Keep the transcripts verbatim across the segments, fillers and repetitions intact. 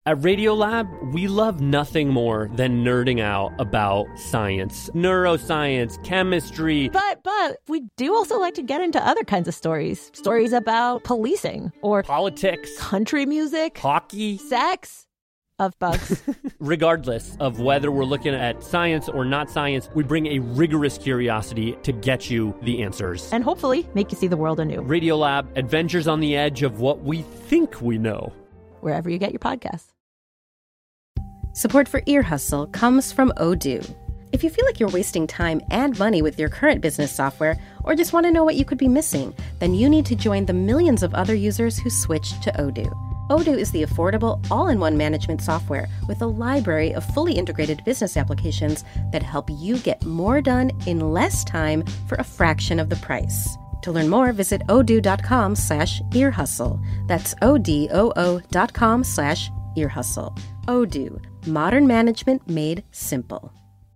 At Radiolab, we love nothing more than nerding out about science, neuroscience, chemistry. But, but, we do also like to get into other kinds of stories. Stories about policing or politics, country music, hockey, sex, of bugs. Regardless of whether we're looking at science or not science, we bring a rigorous curiosity to get you the answers. And hopefully make you see the world anew. Radiolab, adventures on the edge of what we think we know. Wherever you get your podcasts. Support for Ear Hustle comes from Odoo. If you feel like you're wasting time and money with your current business software, or just want to know what you could be missing, then you need to join the millions of other users who switched to Odoo. Odoo is the affordable, all-in-one management software with a library of fully integrated business applications that help you get more done in less time for a fraction of the price. To learn more, visit odoo.com slash earhustle. That's O-D-O-O dot com slash earhustle. Odoo, modern management made simple.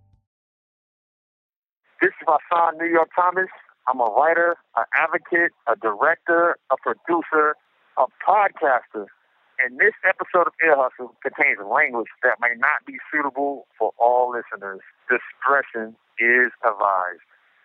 This is my son, New York Thomas. I'm a writer, an advocate, a director, a producer, a podcaster. And this episode of Ear Hustle contains language that may not be suitable for all listeners. Discretion is advised.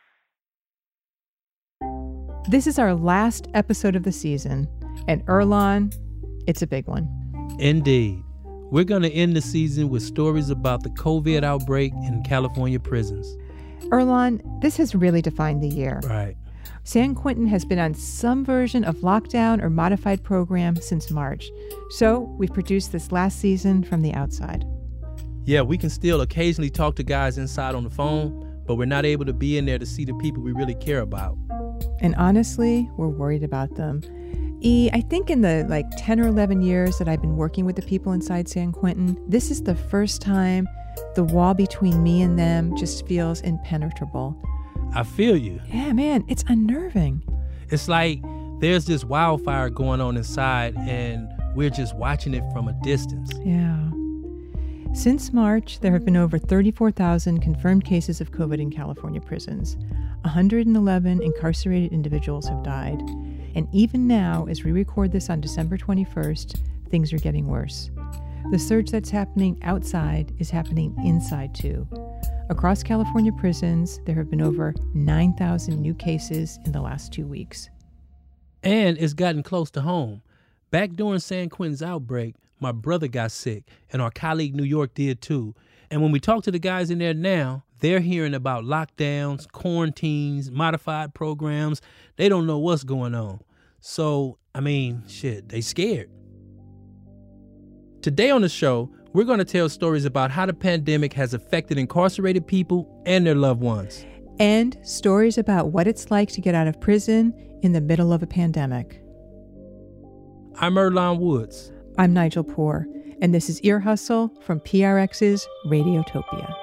This is our last episode of the season, and Earlonne, it's a big one. Indeed. We're going to end the season with stories about the COVID outbreak in California prisons. Earlonne, this has really defined the year. Right. San Quentin has been on some version of lockdown or modified program since March, so we've produced this last season from the outside. Yeah, we can still occasionally talk to guys inside on the phone, but we're not able to be in there to see the people we really care about. And honestly, we're worried about them. E, I think in the like ten or eleven years that I've been working with the people inside San Quentin, this is the first time the wall between me and them just feels impenetrable. I feel you. Yeah, man, it's unnerving. It's like there's this wildfire going on inside and we're just watching it from a distance. Yeah. Since March, there have been over thirty-four thousand confirmed cases of COVID in California prisons. one hundred eleven incarcerated individuals have died. And even now, as we record this on December twenty-first, things are getting worse. The surge that's happening outside is happening inside too. Across California prisons, there have been over nine thousand new cases in the last two weeks. And it's gotten close to home. Back during San Quentin's outbreak, my brother got sick, and our colleague New York did too. And when we talk to the guys in there now, they're hearing about lockdowns, quarantines, modified programs. They don't know what's going on. So, I mean, shit, they scared. Today on the show, we're going to tell stories about how the pandemic has affected incarcerated people and their loved ones. And stories about what it's like to get out of prison in the middle of a pandemic. I'm Earlonne Woods. I'm Nigel Poor, and this is Ear Hustle from P R X's Radiotopia.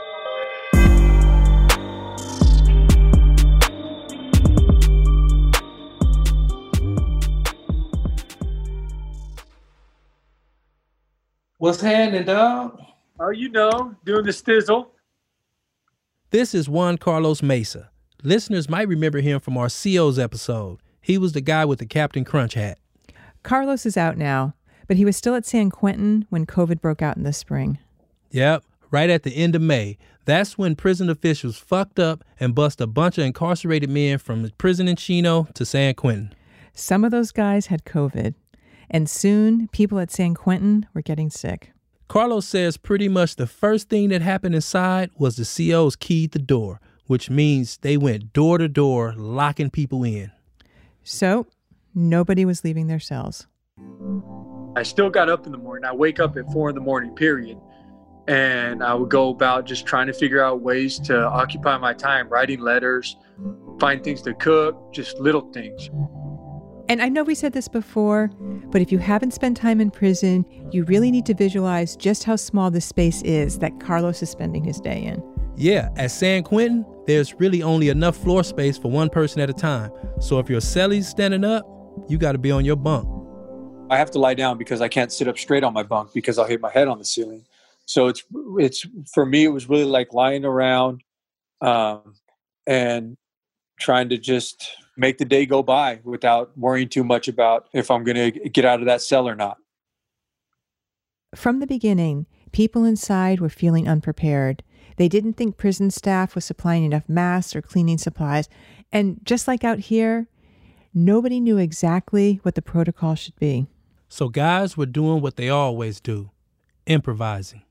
What's happening, dog? Oh, you know, doing the stizzle. This is Juan Carlos Mesa. Listeners might remember him from our C O's episode. He was the guy with the Captain Crunch hat. Carlos is out now, but he was still at San Quentin when COVID broke out in the spring. Yep, right at the end of May. That's when prison officials fucked up and bust a bunch of incarcerated men from the prison in Chino to San Quentin. Some of those guys had COVID. And soon, people at San Quentin were getting sick. Carlos says pretty much the first thing that happened inside was the C Os keyed the door, which means they went door to door, locking people in. So, nobody was leaving their cells. I still got up in the morning. I wake up at four in the morning, period. And I would go about just trying to figure out ways to occupy my time, writing letters, find things to cook, just little things. And I know we said this before, but if you haven't spent time in prison, you really need to visualize just how small the space is that Carlos is spending his day in. Yeah, at San Quentin, there's really only enough floor space for one person at a time. So if your cellie's standing up, you got to be on your bunk. I have to lie down because I can't sit up straight on my bunk because I'll hit my head on the ceiling. So it's, it's for me, it was really like lying around um, and trying to just make the day go by without worrying too much about if I'm going to get out of that cell or not. From the beginning, people inside were feeling unprepared. They didn't think prison staff was supplying enough masks or cleaning supplies. And just like out here, nobody knew exactly what the protocol should be. So guys were doing what they always do, improvising.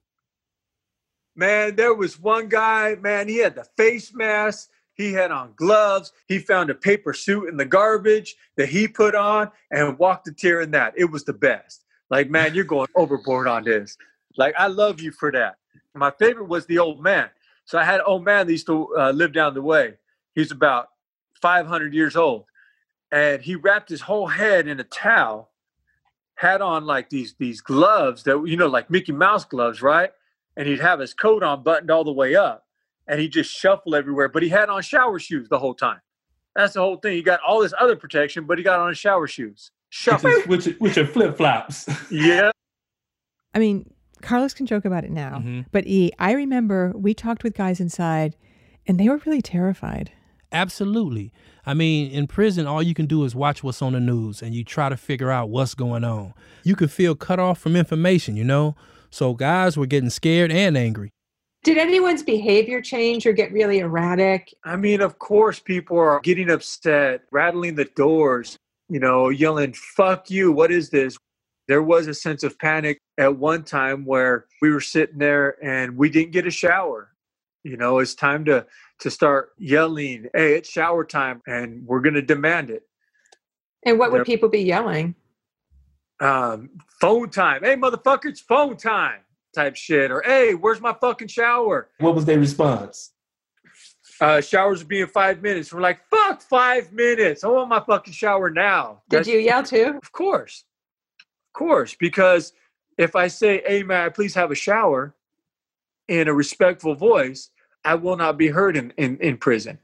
Man, there was one guy, man, he had the face mask. He had on gloves. He found a paper suit in the garbage that he put on and walked a tear in that. It was the best. Like, man, you're going overboard on this. Like, I love you for that. My favorite was the old man. So I had an old man that used to uh, live down the way. He's about five hundred years old. And he wrapped his whole head in a towel, had on like these, these gloves that, you know, like Mickey Mouse gloves, right? And he'd have his coat on buttoned all the way up. And he just shuffled everywhere. But he had on shower shoes the whole time. That's the whole thing. He got all this other protection, but he got on shower shoes. Shuffle. Which, which, which are flip-flops. Yeah. I mean, Carlos can joke about it now. Mm-hmm. But E, I remember we talked with guys inside, and they were really terrified. Absolutely. I mean, in prison, all you can do is watch what's on the news, and you try to figure out what's going on. You can feel cut off from information, you know? So guys were getting scared and angry. Did anyone's behavior change or get really erratic? I mean, of course, people are getting upset, rattling the doors, you know, yelling, fuck you, what is this? There was a sense of panic at one time where we were sitting there and we didn't get a shower. You know, it's time to, to start yelling, hey, it's shower time, and we're going to demand it. And what would There- people be yelling? Um, phone time. Hey, motherfucker, it's phone time type shit. Or, hey, where's my fucking shower? What was their response? Uh, showers would be in five minutes. We're like, fuck five minutes. I want my fucking shower now. Did That's- you yell too? Of course. Of course. Because if I say, hey, may I please have a shower in a respectful voice, I will not be heard in, in, in prison.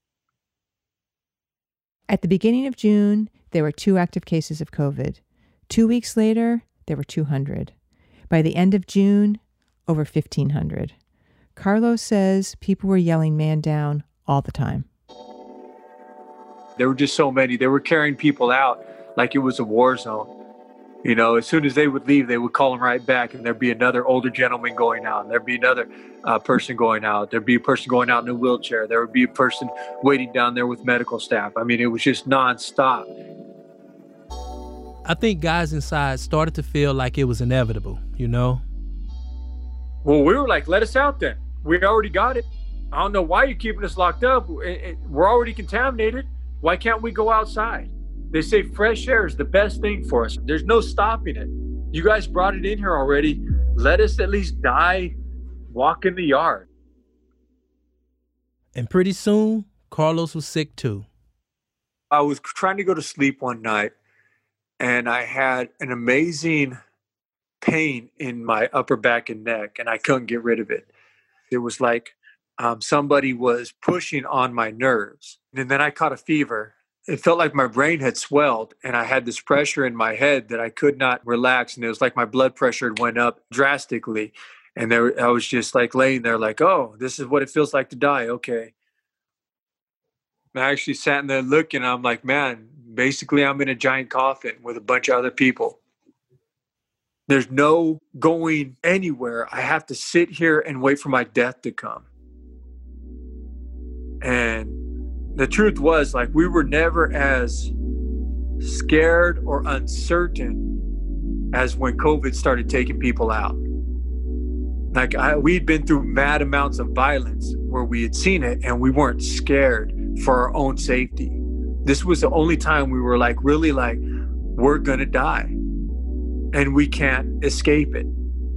At the beginning of June, there were two active cases of COVID. Two weeks later, there were two hundred. By the end of June, over fifteen hundred. Carlos says people were yelling man down all the time. There were just so many. They were carrying people out like it was a war zone. You know, as soon as they would leave, they would call them right back, and there'd be another older gentleman going out, and there'd be another uh, person going out. There'd be a person going out in a wheelchair. There would be a person waiting down there with medical staff. I mean, it was just nonstop. I think guys inside started to feel like it was inevitable, you know? Well, we were like, let us out then. We already got it. I don't know why you're keeping us locked up. It- it- We're already contaminated. Why can't we go outside? They say fresh air is the best thing for us. There's no stopping it. You guys brought it in here already. Let us at least die, walk in the yard. And pretty soon, Carlos was sick too. I was trying to go to sleep one night, and I had an amazing pain in my upper back and neck, and I couldn't get rid of it. It was like um, somebody was pushing on my nerves. And then I caught a fever. It felt like my brain had swelled, and I had this pressure in my head that I could not relax. And it was like my blood pressure went up drastically. And there, I was just like laying there like, oh, this is what it feels like to die. Okay. And I actually sat in there looking, and I'm like, man, basically I'm in a giant coffin with a bunch of other people. There's no going anywhere. I have to sit here and wait for my death to come. And the truth was, like, we were never as scared or uncertain as when COVID started taking people out. Like, I, we'd been through mad amounts of violence where we had seen it, and we weren't scared for our own safety. This was the only time we were like, really like, we're gonna die and we can't escape it.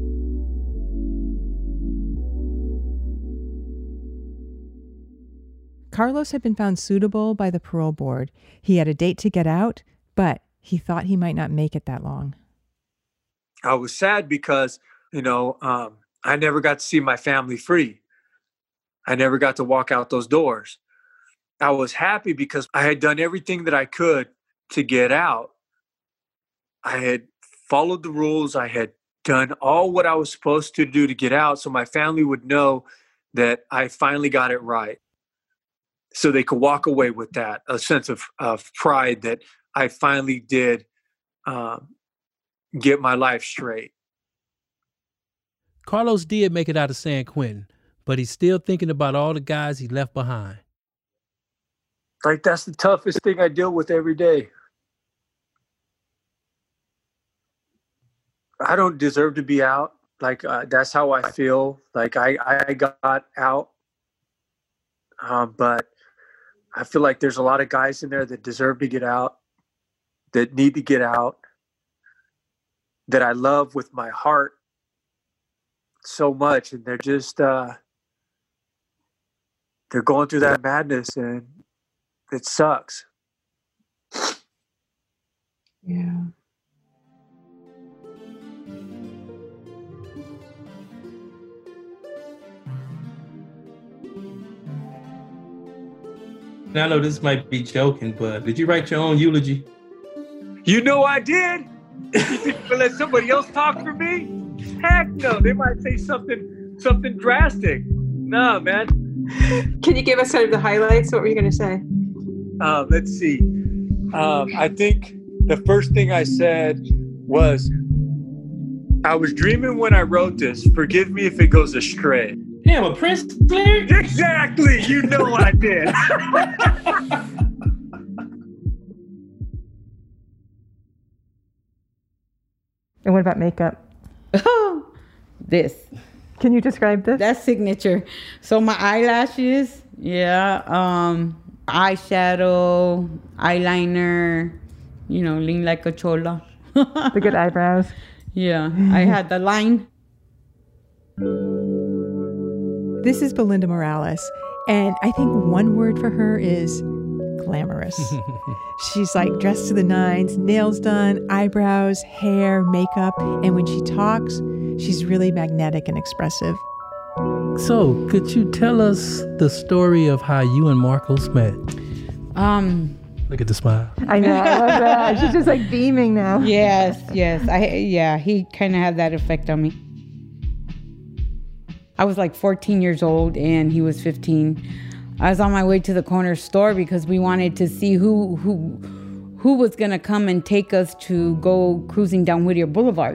Carlos had been found suitable by the parole board. He had a date to get out, but he thought he might not make it that long. I was sad because, you know, um, I never got to see my family free. I never got to walk out those doors. I was happy because I had done everything that I could to get out. I had followed the rules. I had done all what I was supposed to do to get out, so my family would know that I finally got it right. So they could walk away with that, a sense of, of pride that I finally did um, get my life straight. Carlos did make it out of San Quentin, but he's still thinking about all the guys he left behind. Like, that's the toughest thing I deal with every day. I don't deserve to be out. Like, uh, that's how I feel. Like, I, I got out. Um, but I feel like there's a lot of guys in there that deserve to get out, that need to get out, that I love with my heart so much. And they're just, uh, they're going through that madness, and it sucks. Yeah. I know this might be joking, but did you write your own eulogy? You know I did. You think I'm gonna let somebody else talk for me? Heck no. They might say something something drastic. No, man. Can you give us some of the highlights? What were you going to say? Uh, let's see. Um, I think the first thing I said was, I was dreaming when I wrote this. Forgive me if it goes astray. Damn, a Prince lyric? Exactly. You know I did. And what about makeup? Oh, this. Can you describe this? That's signature. So my eyelashes, yeah, um, eyeshadow, eyeliner, you know, lean like a chola. The good eyebrows. Yeah, I had the line. This is Belinda Morales, and I think one word for her is glamorous. She's like dressed to the nines, nails done, eyebrows, hair, makeup, and when she talks, she's really magnetic and expressive. So, could you tell us the story of how you and Marcos met? Um, Look at the smile. I know, I love that. She's just like beaming now. Yes, yes. I yeah, he kind of had that effect on me. I was like fourteen years old and he was fifteen. I was on my way to the corner store because we wanted to see who who who was going to come and take us to go cruising down Whittier Boulevard.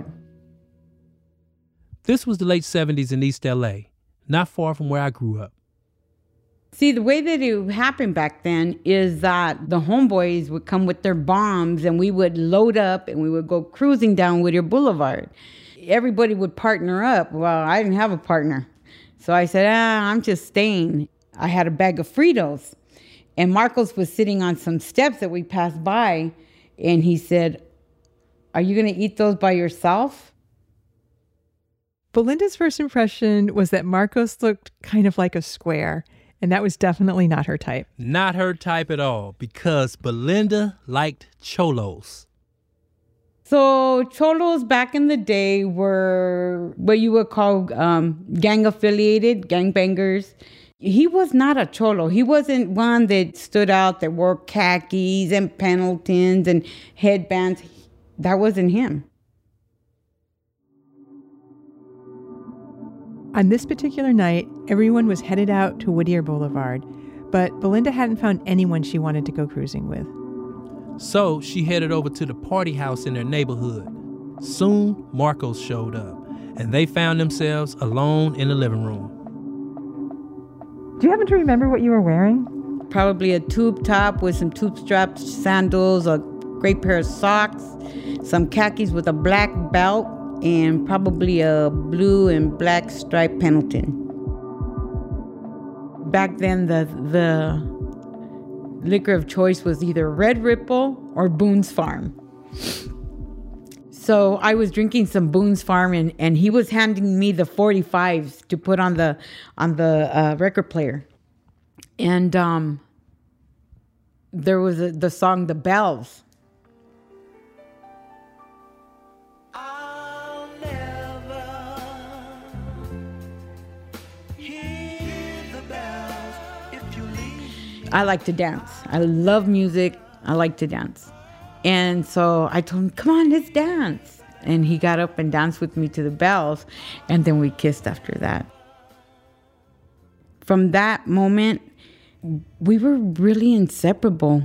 This was the late seventies in East L A, not far from where I grew up. See, the way that it happened back then is that the homeboys would come with their bombs and we would load up and we would go cruising down Whittier Boulevard. Everybody would partner up. Well, I didn't have a partner. So I said, ah, I'm just staying. I had a bag of Fritos. And Marcos was sitting on some steps that we passed by. And he said, are you going to eat those by yourself? Belinda's first impression was that Marcos looked kind of like a square. And that was definitely not her type. Not her type at all, because Belinda liked cholos. So cholos back in the day were what you would call um, gang affiliated, gangbangers. He was not a cholo. He wasn't one that stood out, that wore khakis and Pendletons and headbands. That wasn't him. On this particular night, everyone was headed out to Whittier Boulevard, but Belinda hadn't found anyone she wanted to go cruising with. So she headed over to the party house in their neighborhood. Soon, Marcos showed up, and they found themselves alone in the living room. Do you happen to remember what you were wearing? Probably a tube top with some tube strapped sandals, a great pair of socks, some khakis with a black belt, and probably a blue and black striped Pendleton. Back then, the the liquor of choice was either Red Ripple or Boone's Farm. So I was drinking some Boone's Farm, and, and he was handing me the forty-fives to put on the on the uh, record player. And um, there was a, the song "The Bells." I like to dance. I love music. I like to dance. And so I told him, come on, let's dance. And he got up and danced with me to the Bells. And then we kissed after that. From that moment, we were really inseparable.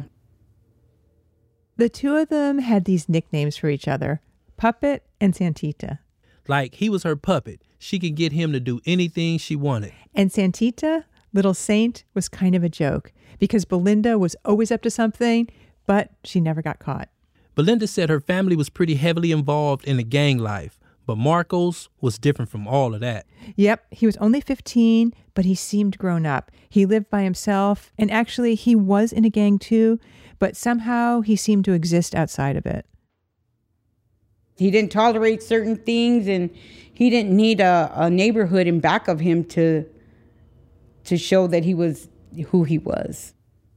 The two of them had these nicknames for each other, Puppet and Santita. Like he was her puppet. She could get him to do anything she wanted. And Santita, Little Saint, was kind of a joke because Belinda was always up to something, but she never got caught. Belinda said her family was pretty heavily involved in the gang life, but Marcos was different from all of that. Yep, he was only fifteen, but he seemed grown up. He lived by himself, and actually he was in a gang too, but somehow he seemed to exist outside of it. He didn't tolerate certain things, and he didn't need a, a neighborhood in back of him to, to show that he was who he was.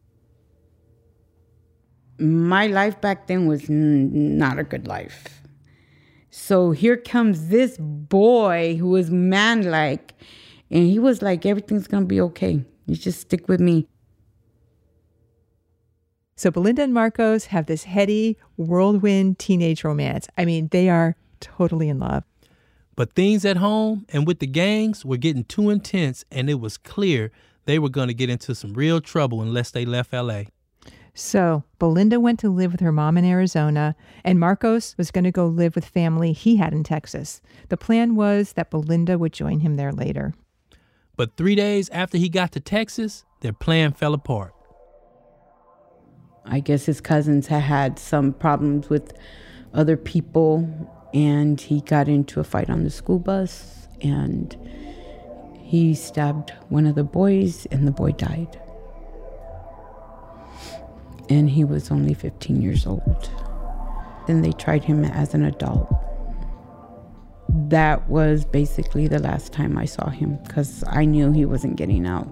My life back then was n- not a good life. So here comes this boy who was man-like, and he was like, everything's going to be okay. You just stick with me. So Belinda and Marcos have this heady, whirlwind teenage romance. I mean, they are totally in love. But things at home and with the gangs were getting too intense, and it was clear they were going to get into some real trouble unless they left L A. So Belinda went to live with her mom in Arizona, and Marcos was going to go live with family he had in Texas. The plan was that Belinda would join him there later. But three days after he got to Texas, their plan fell apart. I guess his cousins had had some problems with other people, and he got into a fight on the school bus, and he stabbed one of the boys, and the boy died. And he was only fifteen years old. Then they tried him as an adult. That was basically the last time I saw him because I knew he wasn't getting out.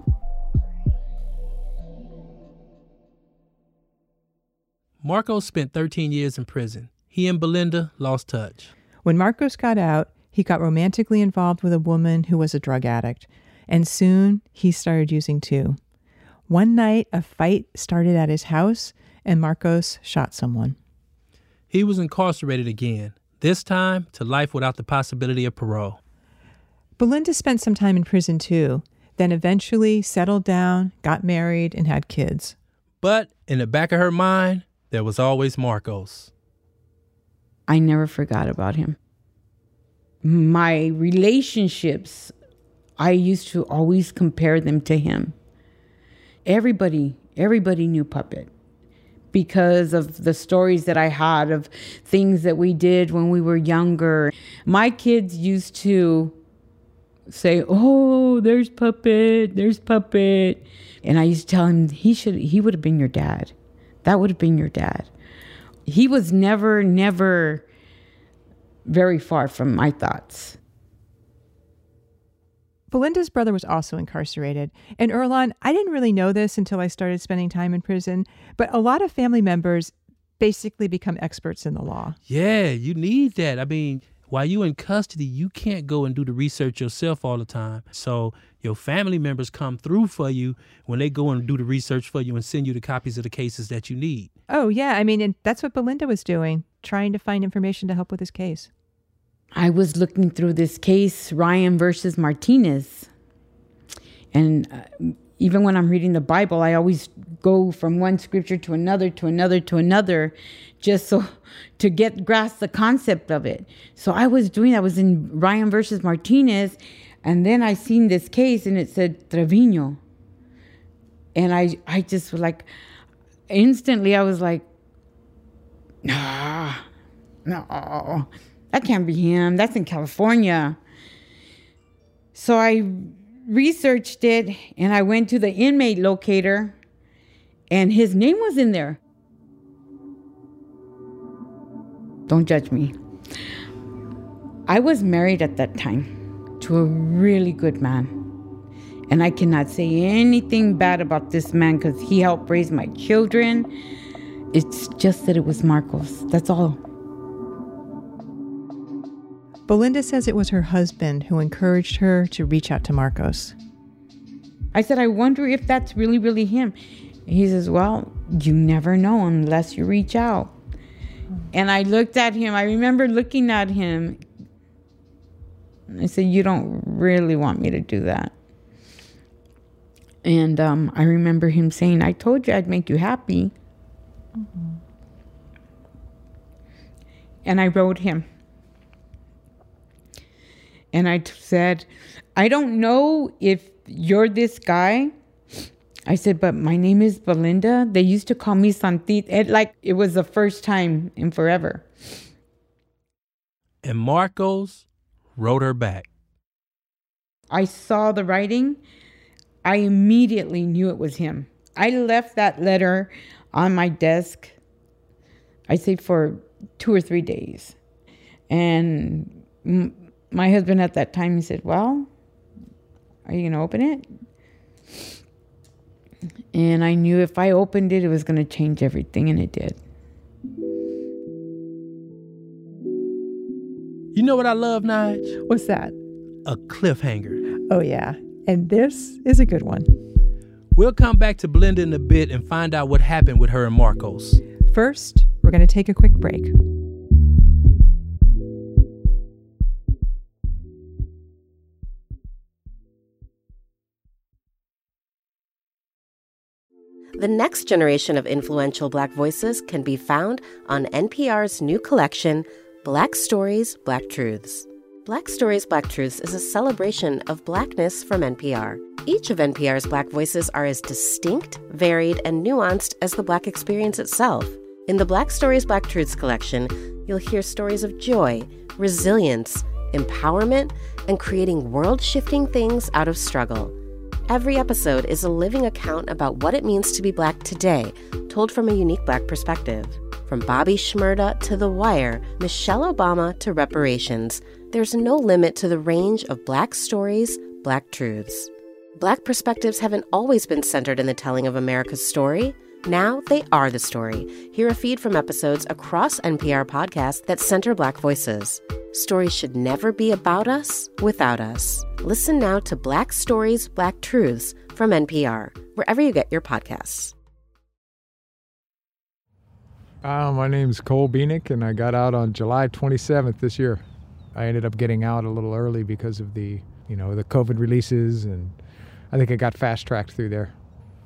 Marcos spent thirteen years in prison. He and Belinda lost touch. When Marcos got out, he got romantically involved with a woman who was a drug addict. And soon he started using too. One night, a fight started at his house, and Marcos shot someone. He was incarcerated again, this time to life without the possibility of parole. Belinda spent some time in prison too, then eventually settled down, got married, and had kids. But in the back of her mind, there was always Marcos. I never forgot about him. My relationships, I used to always compare them to him. Everybody, everybody knew Puppet because of the stories that I had of things that we did when we were younger. My kids used to say, "Oh, there's Puppet, there's Puppet." And I used to tell him he should, he would have been your dad. That would have been your dad. He was never, never very far from my thoughts. Belinda's brother was also incarcerated. And Earlonne, I didn't really know this until I started spending time in prison, but a lot of family members basically become experts in the law. Yeah, you need that. I mean, while you're in custody, you can't go and do the research yourself all the time. So your family members come through for you when they go and do the research for you and send you the copies of the cases that you need. Oh, yeah. I mean, and that's what Belinda was doing, trying to find information to help with his case. I was looking through this case, Ryan versus Martinez. And uh, even when I'm reading the Bible, I always go from one scripture to another, to another, to another, just so to get grasp the concept of it. So I was doing that. I was in Ryan versus Martinez, and then I seen this case, and it said Trevino. And I, I just was like, instantly, I was like, nah, no. That can't be him. That's in California. So I researched it, and I went to the inmate locator, and his name was in there. Don't judge me. I was married at that time to a really good man. And I cannot say anything bad about this man because he helped raise my children. It's just that it was Marcos. That's all. Belinda says it was her husband who encouraged her to reach out to Marcos. I said, I wonder if that's really, really him. He says, well, you never know unless you reach out. And I looked at him. I remember looking at him. I said, you don't really want me to do that. And um, I remember him saying, I told you I'd make you happy. Mm-hmm. And I wrote him. And I t- said, I don't know if you're this guy. I said, but my name is Belinda. They used to call me Santita. It, like it was the first time in forever. And Marcos wrote her back. I saw the writing. I immediately knew it was him. I left that letter on my desk, I say for two or three days. And m- my husband at that time, he said, well, are you going to open it? And I knew if I opened it, it was going to change everything, and it did. You know what I love, Nige? What's that? A cliffhanger. Oh, yeah. And this is a good one. We'll come back to Belinda in a bit and find out what happened with her and Marcos. First, we're going to take a quick break. The next generation of influential Black voices can be found on N P R's new collection, Black Stories, Black Truths. Black Stories, Black Truths is a celebration of Blackness from N P R. Each of N P R's Black voices are as distinct, varied, and nuanced as the Black experience itself. In the Black Stories, Black Truths collection, you'll hear stories of joy, resilience, empowerment, and creating world-shifting things out of struggle. Every episode is a living account about what it means to be Black today, told from a unique Black perspective. From Bobby Shmurda to The Wire, Michelle Obama to reparations, there's no limit to the range of Black stories, Black truths. Black perspectives haven't always been centered in the telling of America's story. Now they are the story. Hear a feed from episodes across N P R podcasts that center Black voices. Stories should never be about us without us. Listen now to Black Stories, Black Truths from N P R, wherever you get your podcasts. Uh, my name's Cole Bieniek, and I got out on July twenty-seventh this year. I ended up getting out a little early because of the, you know, the COVID releases, and I think I got fast-tracked through there.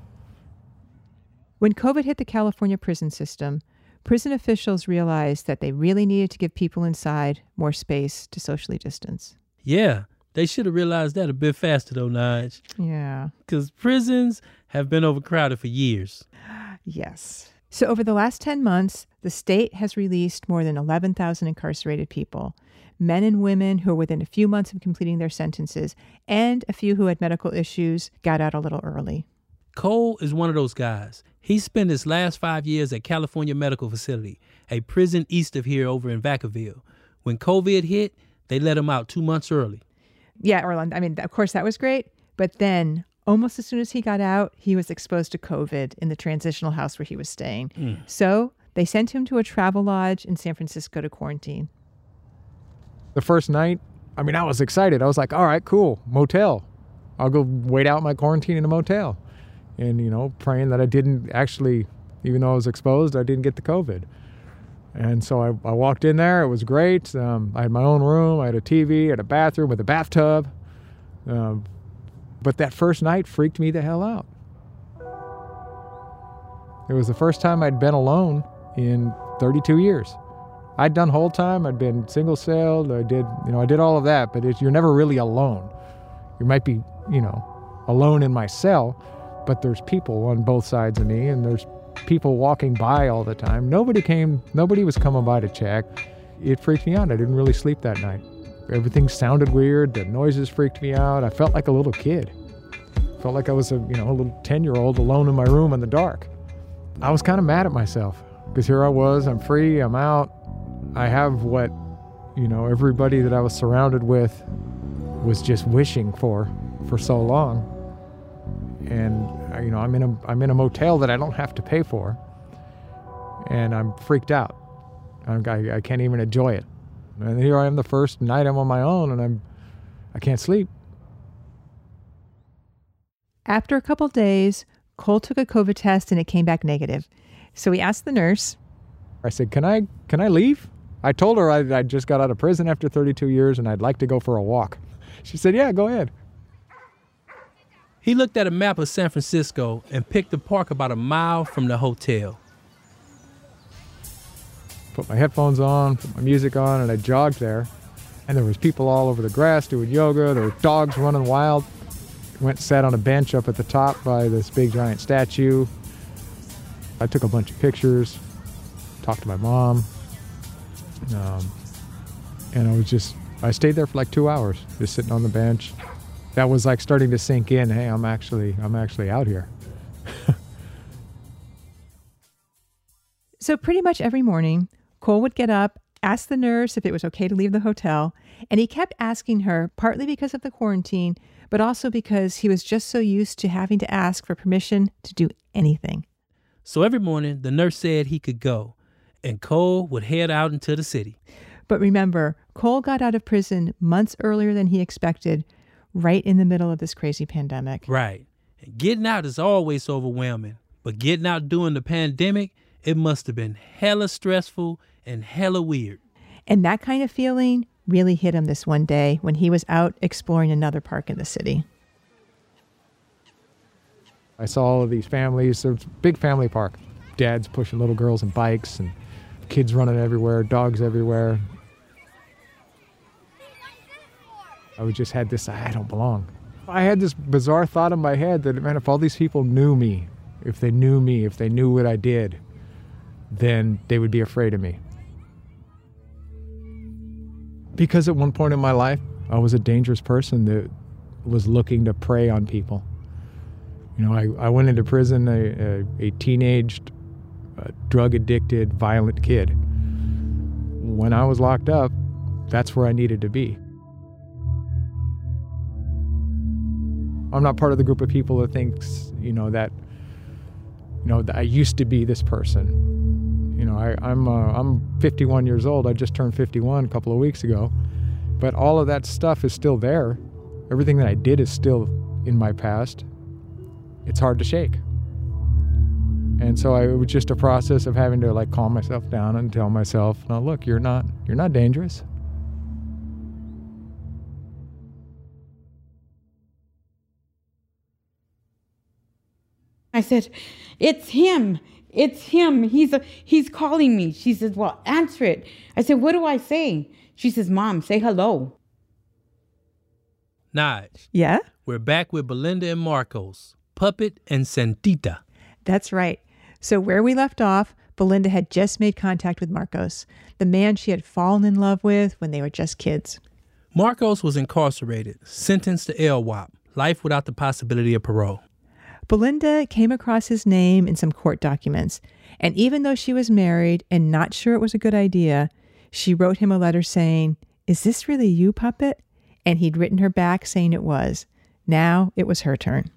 When COVID hit the California prison system, prison officials realized that they really needed to give people inside more space to socially distance. Yeah, they should have realized that a bit faster, though, Nige. Yeah. Because prisons have been overcrowded for years. Yes. So over the last ten months, the state has released more than eleven thousand incarcerated people, men and women who are within a few months of completing their sentences, and a few who had medical issues got out a little early. Cole is one of those guys. He spent his last five years at California Medical Facility, a prison east of here over in Vacaville. When COVID hit, they let him out two months early. Yeah, Orlando. I mean, of course, that was great. But then almost as soon as he got out, he was exposed to COVID in the transitional house where he was staying. Mm. So they sent him to a travel lodge in San Francisco to quarantine. The first night, I mean, I was excited. I was like, all right, cool, motel. I'll go wait out my quarantine in a motel. And, you know, praying that I didn't actually, even though I was exposed, I didn't get the COVID. And so I, I walked in there. It was great. Um, I had my own room. I had a T V, I had a bathroom with a bathtub. Um, but that first night freaked me the hell out. It was the first time I'd been alone in thirty-two years. I'd done whole time. I'd been single-celled. I did, you know, I did all of that. But it, you're never really alone. You might be, you know, alone in my cell, but there's people on both sides of me, and there's people walking by all the time. Nobody came, nobody was coming by to check. It freaked me out. I didn't really sleep that night. Everything sounded weird. The noises freaked me out. I felt like a little kid. Felt like I was a, you know, a little ten-year-old alone in my room in the dark. I was kind of mad at myself because here I was, I'm free, I'm out. I have what, you know, everybody that I was surrounded with was just wishing for for so long. And, you know, I'm in a I'm in a motel that I don't have to pay for. And I'm freaked out. I'm, I, I can't even enjoy it. And here I am the first night I'm on my own, and I'm I can't sleep. After a couple days, Cole took a COVID test and it came back negative. So he asked the nurse. I said, can I can I leave? I told her I, I just got out of prison after thirty-two years and I'd like to go for a walk. She said, yeah, go ahead. He looked at a map of San Francisco and picked a park about a mile from the hotel. Put my headphones on, put my music on, and I jogged there. And there was people all over the grass doing yoga. There were dogs running wild. Went and sat on a bench up at the top by this big giant statue. I took a bunch of pictures, talked to my mom. Um, and I was just, I stayed there for like two hours, just sitting on the bench. That was like starting to sink in, hey, I'm actually, I'm actually out here. So pretty much every morning, Cole would get up, ask the nurse if it was okay to leave the hotel, and he kept asking her, partly because of the quarantine, but also because he was just so used to having to ask for permission to do anything. So every morning, the nurse said he could go, and Cole would head out into the city. But remember, Cole got out of prison months earlier than he expected, right in the middle of this crazy pandemic. Right. And getting out is always overwhelming, but getting out during the pandemic, it must have been hella stressful and hella weird. And that kind of feeling really hit him this one day when he was out exploring another park in the city. I saw all of these families. It's a big family park. Dads pushing little girls in bikes and kids running everywhere, dogs everywhere. I just had this, I don't belong. I had this bizarre thought in my head that, man, if all these people knew me, if they knew me, if they knew what I did, then they would be afraid of me. Because at one point in my life, I was a dangerous person that was looking to prey on people. You know, I, I went into prison a, a, a teenaged, uh, drug-addicted, violent kid. When I was locked up, that's where I needed to be. I'm not part of the group of people that thinks, you know, that, you know, that I used to be this person. You know, I, I'm uh, I'm fifty-one years old. I just turned fifty-one a couple of weeks ago. But all of that stuff is still there. Everything that I did is still in my past. It's hard to shake. And so I, it was just a process of having to like calm myself down and tell myself, no, look, you're not, you're not dangerous. I said, it's him. It's him. He's a, he's calling me. She says, well, answer it. I said, what do I say? She says, Mom, say hello. Naj. Yeah? We're back with Belinda and Marcos, Puppet and Santita. That's right. So where we left off, Belinda had just made contact with Marcos, the man she had fallen in love with when they were just kids. Marcos was incarcerated, sentenced to L W O P, life without the possibility of parole. Belinda came across his name in some court documents, and even though she was married and not sure it was a good idea, she wrote him a letter saying, "Is this really you, Puppet?" And he'd written her back saying it was. Now it was her turn.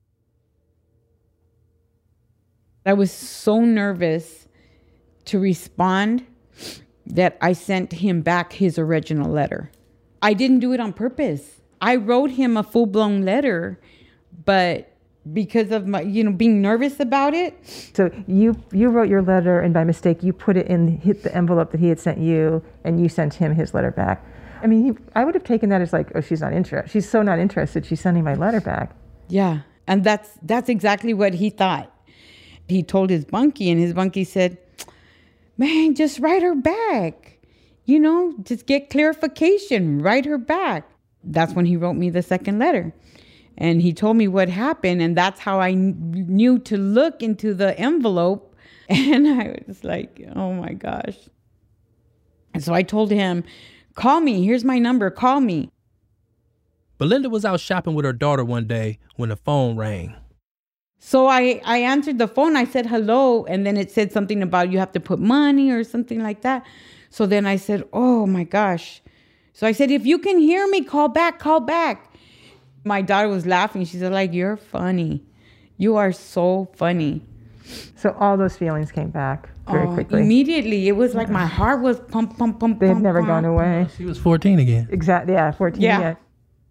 I was so nervous to respond that I sent him back his original letter. I didn't do it on purpose. I wrote him a full-blown letter, but because of my, you know, being nervous about it. So you you wrote your letter, and by mistake, you put it in hit the envelope that he had sent you, and you sent him his letter back. I mean, he, I would have taken that as like, oh, she's not interested. She's so not interested. She's sending my letter back. Yeah, and that's that's exactly what he thought. He told his bunkie, and his bunkie said, man, just write her back. You know, just get clarification, write her back. That's when he wrote me the second letter. And he told me what happened, and that's how I kn- knew to look into the envelope. And I was like, oh my gosh. And so I told him, call me. Here's my number. Call me. Belinda was out shopping with her daughter one day when the phone rang. So I, I answered the phone. I said, hello. And then it said something about you have to put money or something like that. So then I said, oh my gosh. So I said, if you can hear me, call back, call back. My daughter was laughing. She said, like, you're funny. You are so funny. So all those feelings came back very oh, quickly. Immediately. It was like my heart was pump, pump, pump, They've pump, never pump. gone away. She was fourteen again. Exactly. Yeah, fourteen. Yeah. yeah.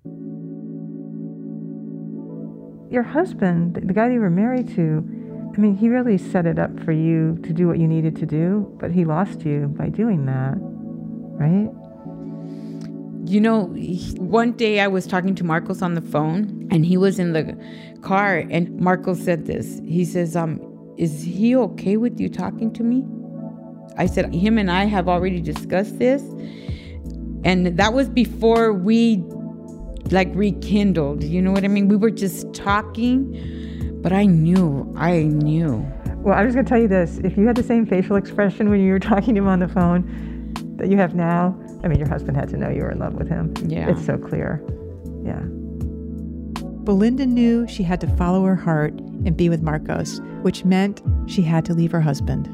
Your husband, the guy that you were married to, I mean, he really set it up for you to do what you needed to do, but he lost you by doing that, right? You know, one day I was talking to Marcos on the phone, and he was in the car, and Marcos said this. He says, um, is he okay with you talking to me? I said, him and I have already discussed this. And that was before we like rekindled, you know what I mean? We were just talking, but I knew, I knew. Well, I'm just going to tell you this. If you had the same facial expression when you were talking to him on the phone that you have now, I mean, your husband had to know you were in love with him. Yeah. It's so clear. Yeah. Belinda knew she had to follow her heart and be with Marcos, which meant she had to leave her husband.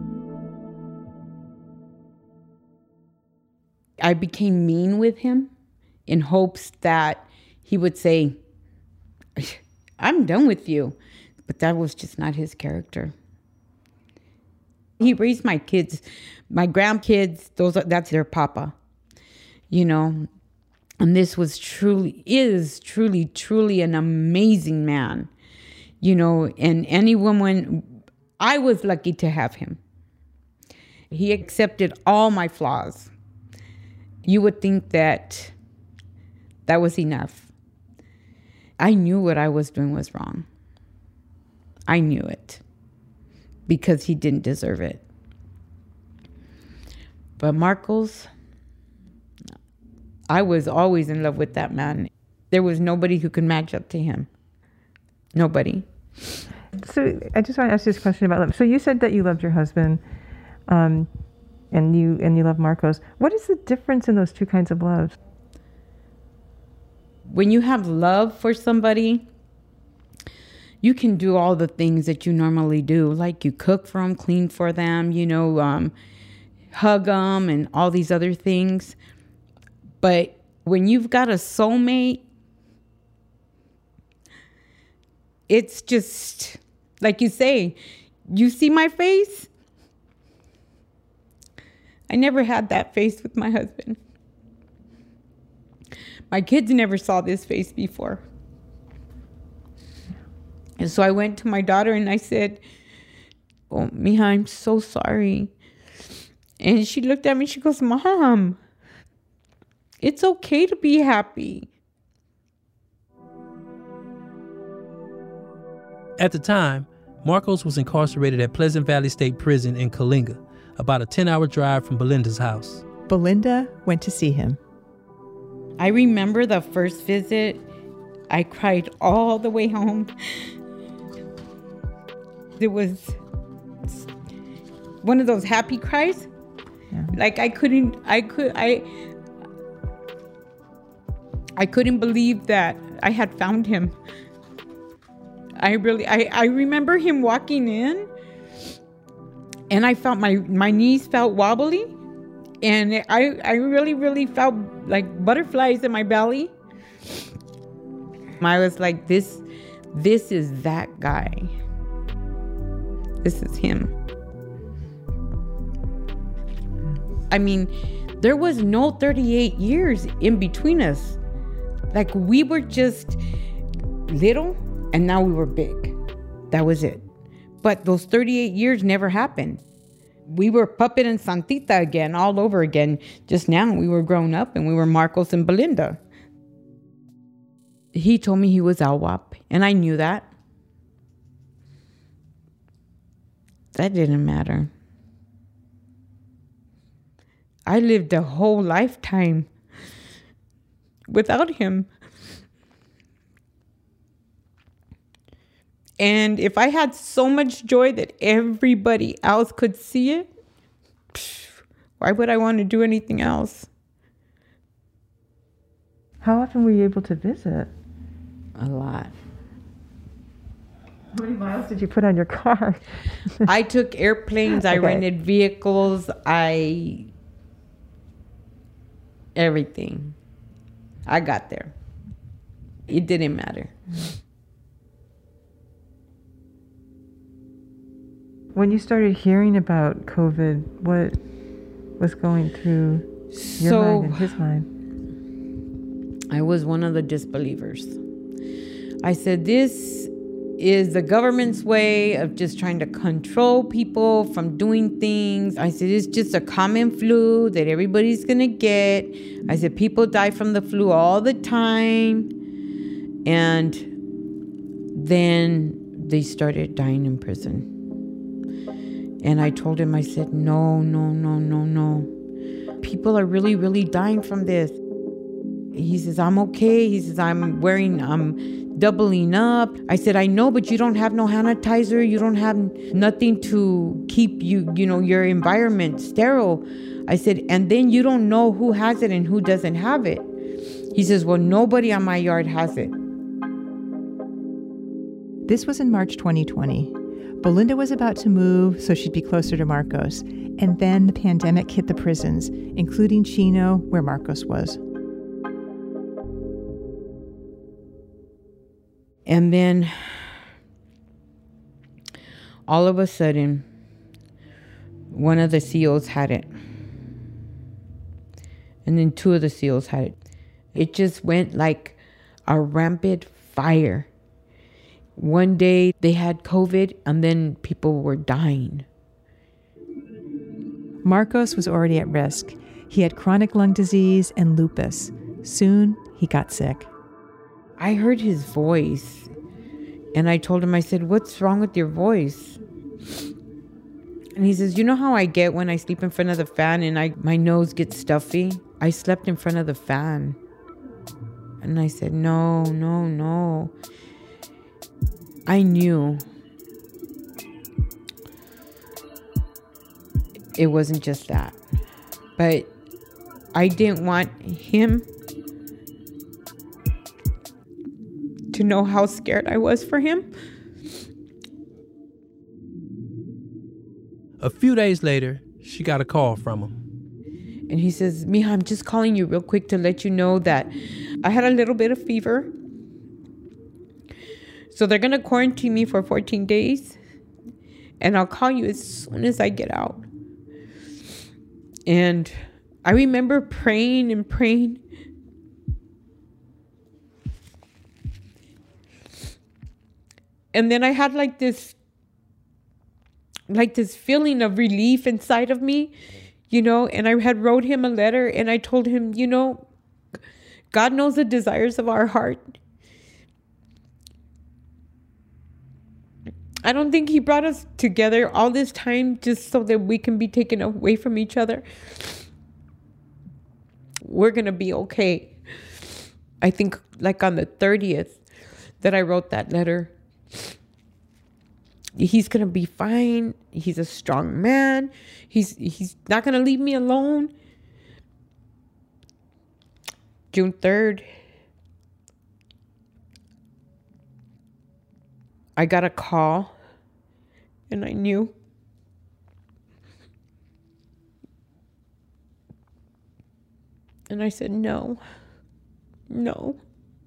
I became mean with him in hopes that he would say, I'm done with you. But that was just not his character. He raised my kids, my grandkids, those are, that's their papa, you know. And this was truly, is truly, truly an amazing man, you know. And any woman, I was lucky to have him. He accepted all my flaws. You would think that that was enough. I knew what I was doing was wrong. I knew it because he didn't deserve it. But Marcos, I was always in love with that man. There was nobody who could match up to him. Nobody. So I just want to ask you this question about love. So you said that you loved your husband, um, and you and you love Marcos. What is the difference in those two kinds of love? When you have love for somebody, you can do all the things that you normally do, like you cook for them, clean for them, you know, um, hug them and all these other things. But when you've got a soulmate, it's just, like you say, you see my face? I never had that face with my husband. My kids never saw this face before. And so I went to my daughter and I said, oh, Mija, I'm so sorry. And she looked at me, she goes, Mom, it's okay to be happy. At the time, Marcos was incarcerated at Pleasant Valley State Prison in Coalinga, about a ten-hour drive from Belinda's house. Belinda went to see him. I remember the first visit. I cried all the way home. It was one of those happy cries. Yeah. Like I couldn't, I could, I, I couldn't believe that I had found him. I really, I, I remember him walking in, and I felt my my knees felt wobbly, and I I really really felt like butterflies in my belly. I was like, this, this is that guy. This is him. I mean, there was no thirty-eight years in between us. Like we were just little and now we were big. That was it. But those thirty-eight years never happened. We were Puppet and Santita again, all over again. Just now we were grown up and we were Marcos and Belinda. He told me he was L W A P, and I knew that. That didn't matter. I lived a whole lifetime without him. And if I had so much joy that everybody else could see it, why would I want to do anything else? How often were you able to visit? A lot. How many miles did you put on your car? I took airplanes. I Okay. rented vehicles. I... Everything. I got there. It didn't matter. When you started hearing about COVID, what was going through your So- mind and his mind? I was one of the disbelievers. I said, this is the government's way of just trying to control people from doing things. I said, it's just a common flu that everybody's going to get. I said, people die from the flu all the time. And then they started dying in prison. And I told him, I said, no, no, no, no, no. people are really, really dying from this. He says, I'm okay. He says, I'm wearing, I'm doubling up. I said, I know, but you don't have no sanitizer. You don't have nothing to keep you, you know, your environment sterile. I said, and then you don't know who has it and who doesn't have it. He says, well, nobody on my yard has it. This was in March twenty twenty. Belinda was about to move so she'd be closer to Marcos. And then the pandemic hit the prisons, including Chino, where Marcos was. And then all of a sudden, one of the SEALs had it. And then two of the SEALs had it. It just went like a rampant fire. One day they had COVID and then people were dying. Marcos was already at risk. He had chronic lung disease and lupus. Soon he got sick. I heard his voice and I told him, I said, what's wrong with your voice? And he says, you know how I get when I sleep in front of the fan and I my nose gets stuffy? I slept in front of the fan. And I said, no, no, no. I knew it wasn't just that. But I didn't want him to know how scared I was for him. A few days later, she got a call from him. And he says, Mija, I'm just calling you real quick to let you know that I had a little bit of fever. So they're going to quarantine me for fourteen days. And I'll call you as soon as I get out. And I remember praying and praying. And then I had like this, like this feeling of relief inside of me, you know, and I had wrote him a letter and I told him, you know, God knows the desires of our heart. I don't think he brought us together all this time just so that we can be taken away from each other. We're going to be okay. I think like on the thirtieth that I wrote that letter. He's going to be fine. He's a strong man. He's he's not going to leave me alone. June third. I got a call and I knew. And I said, no, no.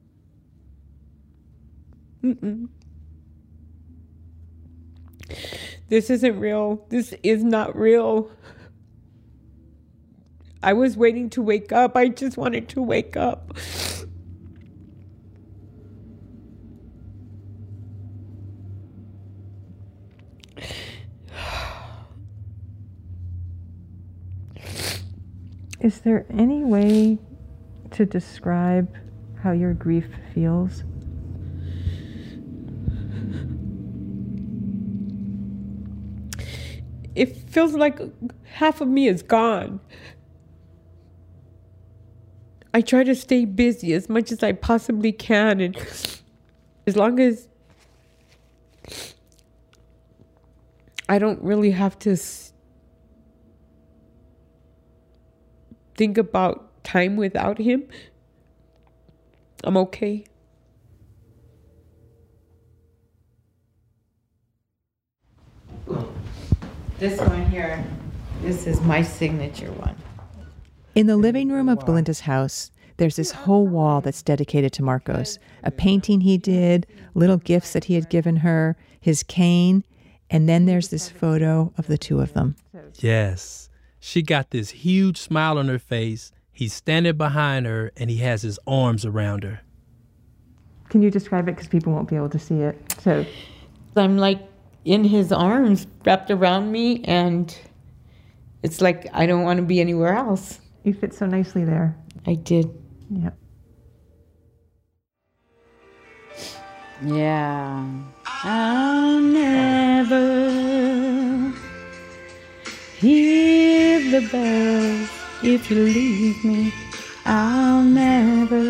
Mm-mm. This isn't real. This is not real. I was waiting to wake up. I just wanted to wake up. Is there any way to describe how your grief feels? It feels like half of me is gone. I try to stay busy as much as I possibly can, and as long as I don't really have to think about time without him, I'm okay. This one here, this is my signature one. In the living room of Belinda's house, there's this whole wall that's dedicated to Marcos. A painting he did, little gifts that he had given her, his cane, and then there's this photo of the two of them. Yes. She got this huge smile on her face. He's standing behind her, and he has his arms around her. Can you describe it? Because people won't be able to see it. So I'm like in his arms, wrapped around me, and it's like I don't want to be anywhere else. You fit so nicely there. I did. Yeah. Yeah. I'll never hear the bells if you leave me, I'll never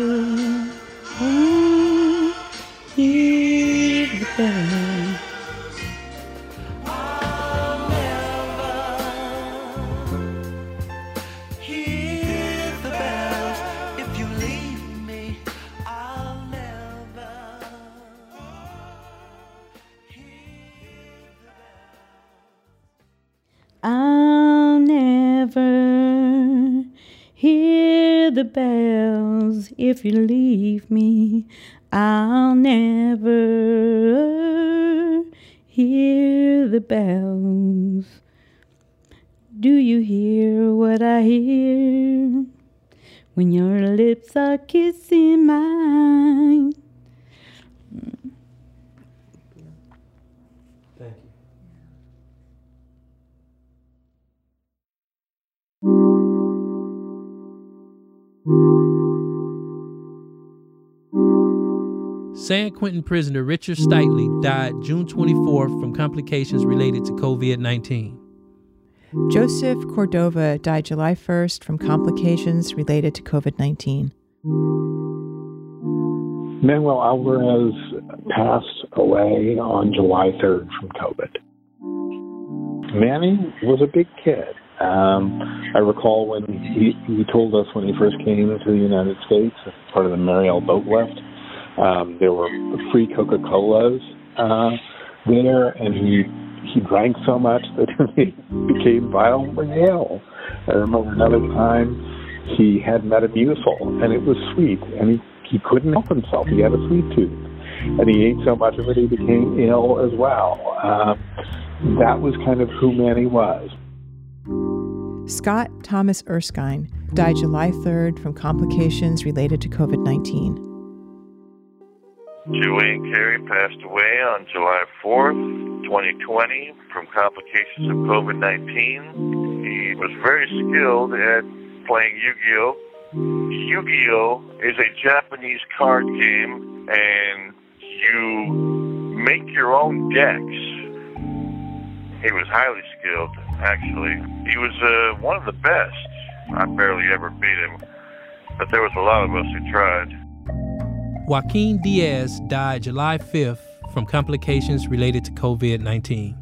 oh, hear the bells. I'll never hear the bells if you leave me. I'll never hear the bells. Do you hear what I hear when your lips are kissing mine? Thank you. San Quentin prisoner Richard Stitley died June twenty-fourth from complications related to covid nineteen. Joseph Cordova died July first from complications related to covid nineteen. Manuel Alvarez passed away on July third from COVID. Manny was a big kid. Um, I recall when he, he told us when he first came to the United States, as part of the Mariel boat lift, um, there were free Coca-Colas uh, there, and he he drank so much that he became violently ill. I remember another time he had Metamucil, and it was sweet, and he, he couldn't help himself. He had a sweet tooth, and he ate so much of it he became ill as well. Uh, that was kind of who Manny was. Scott Thomas Erskine died July third from complications related to covid nineteen. Joanne Carey passed away on July fourth, twenty twenty, from complications of covid nineteen. He was very skilled at playing Yu-Gi-Oh! Yu-Gi-Oh! Is a Japanese card game, and you make your own decks. He was highly skilled, actually. He was uh, one of the best. I barely ever beat him, but there was a lot of us who tried. Joaquin Diaz died July fifth from complications related to covid nineteen.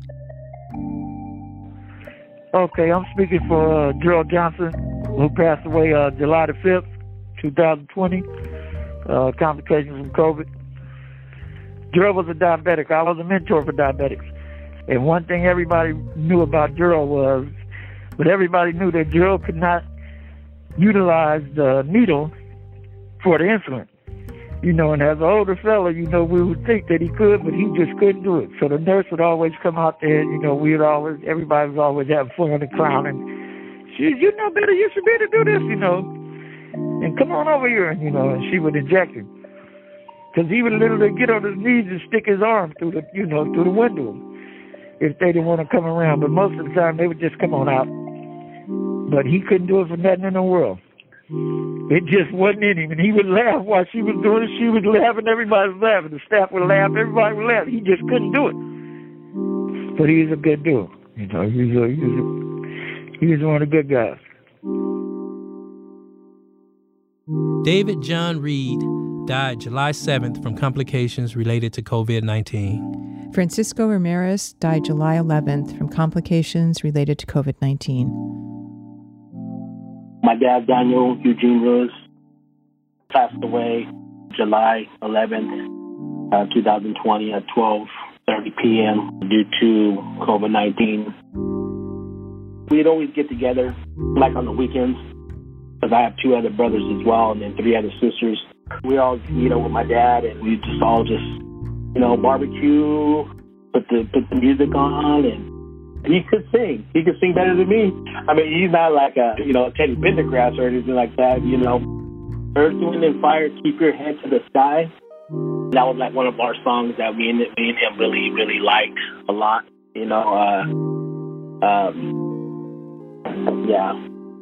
Okay, I'm speaking for uh, Gerald Johnson, who passed away uh, July the fifth, twenty twenty, uh, complications from COVID. Gerald was a diabetic. I was a mentor for diabetics. And one thing everybody knew about Gerald was, but everybody knew that Gerald could not utilize the needle for the insulin. You know, and as an older fella, you know, we would think that he could, but he just couldn't do it. So the nurse would always come out there, you know, we'd always, everybody was always having fun and clowning. She, you know better, you should be able to do this, you know. And come on over here, and, you know, and she would inject him. Because he would literally get on his knees and stick his arm through the, you know, through the window if they didn't want to come around. But most of the time, they would just come on out. But he couldn't do it for nothing in the world. It just wasn't in him. And he would laugh while she was doing it. She was laughing. Everybody was laughing. The staff would laugh. Everybody would laugh. He just couldn't do it. But he was a good dude. You know, he was, a, he was, a, he was one of the good guys. David John Reed died July seventh from complications related to covid nineteen. Francisco Ramirez died July eleventh from complications related to covid nineteen. My dad, Daniel Eugene Lewis, passed away July eleventh, uh, twenty twenty at twelve thirty p.m. due to covid nineteen. We'd always get together, like on the weekends, because I have two other brothers as well and then three other sisters. We all meet up with my dad, and we just all just, you know, barbecue, put the put the music on, and he could sing. He could sing better than me. I mean, he's not like a, you know, Teddy Pendergrass or anything like that, you know. Earth, Wind, and Fire, Keep Your Head to the Sky. That was like one of our songs that me and, me and him really, really liked a lot, you know. Uh, um, yeah.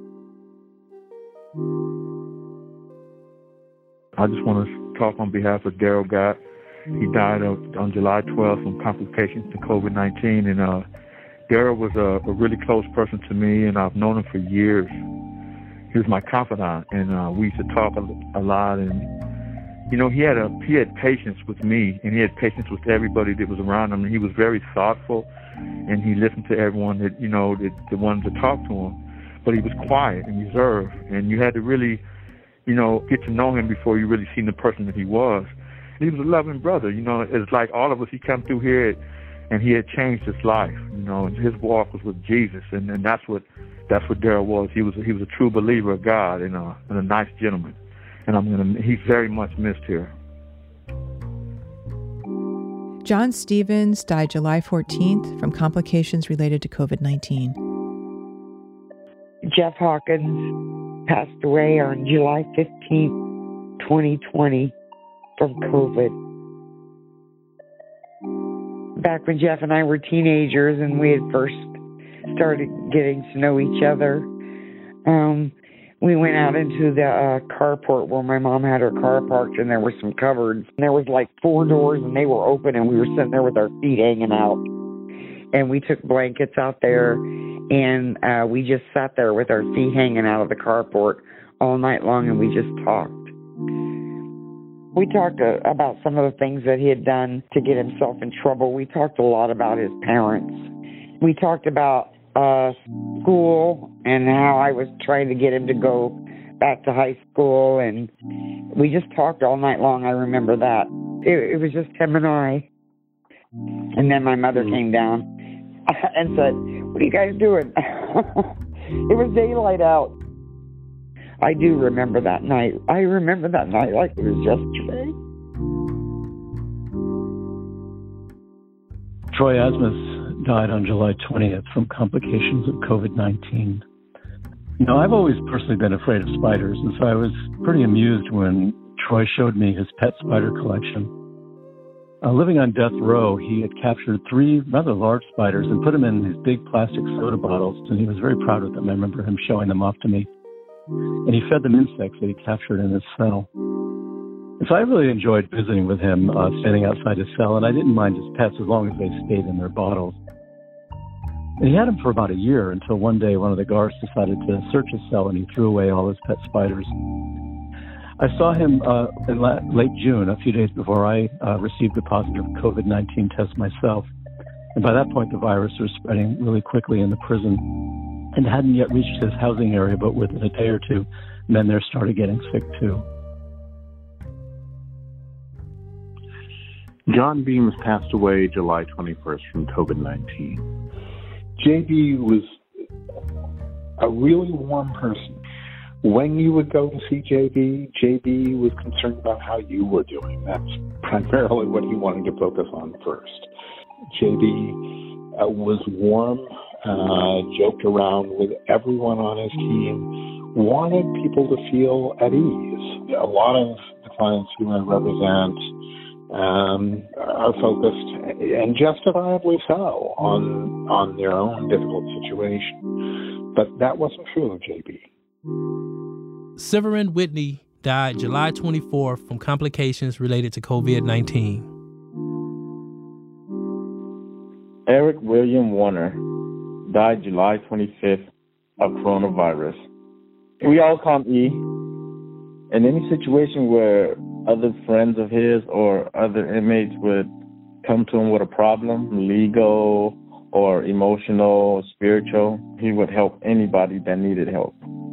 I just want to talk on behalf of Daryl Gott. He died on, on July twelfth from complications to covid nineteen, and uh, Daryl was a, a really close person to me, and I've known him for years. he was my confidant, and uh, we used to talk a, a lot. And you know, he had a he had patience with me, and he had patience with everybody that was around him. And he was very thoughtful, and he listened to everyone that you know that, that wanted to talk to him. But he was quiet and reserved, and you had to really, you know, get to know him before you really seen the person that he was. And he was a loving brother. You know, it's like all of us. He come through here, and he had changed his life. You know, and his walk was with Jesus, and, and that's what that's what Daryl was. He was he was a true believer of God, and a, and a nice gentleman. And I'm gonna he's very much missed here. John Stevens died July fourteenth from complications related to covid nineteen. Jeff Hawkins passed away on July fifteenth, twenty twenty from COVID. Back when Jeff and I were teenagers and we had first started getting to know each other, um, we went out into the uh, carport where my mom had her car parked, and there were some cupboards. And there was like four doors, and they were open, and we were sitting there with our feet hanging out. And we took blankets out there, and uh, we just sat there with our feet hanging out of the carport all night long, and we just talked. We talked uh, about some of the things that he had done to get himself in trouble. We talked a lot about his parents. We talked about uh, school and how I was trying to get him to go back to high school, and we just talked all night long. I remember that. It, it was just him and I. And then my mother came down and said, "What are you guys doing?" It was daylight out. I do remember that night. I remember that night like it was yesterday. Troy Asmus died on July twentieth from complications of covid nineteen. You know, I've always personally been afraid of spiders, and so I was pretty amused when Troy showed me his pet spider collection. Uh, living on death row, he had captured three rather large spiders and put them in these big plastic soda bottles, and he was very proud of them. I remember him showing them off to me. And he fed them insects that he captured in his cell. And so I really enjoyed visiting with him, uh, standing outside his cell, and I didn't mind his pets as long as they stayed in their bottles. And he had them for about a year until one day one of the guards decided to search his cell, and he threw away all his pet spiders. I saw him uh, in la- late June, a few days before I uh, received a positive covid nineteen test myself. And by that point, the virus was spreading really quickly in the prison and hadn't yet reached his housing area, but within a day or two, men there started getting sick too. John Beams passed away July twenty-first from covid nineteen. J B was a really warm person. When you would go to see J B, J B was concerned about how you were doing. That's primarily what he wanted to focus on first. J B uh, was warm, uh, joked around with everyone on his team, wanted people to feel at ease. A lot of the clients who I represent um, are focused, and justifiably so, on on their own difficult situation. But that wasn't true of J B. Severin Whitney died July twenty-fourth from complications related to covid nineteen. Eric William Warner died July twenty-fifth of coronavirus. We all call him E. In any situation where other friends of his or other inmates would come to him with a problem, legal or emotional, spiritual, he would help anybody that needed help.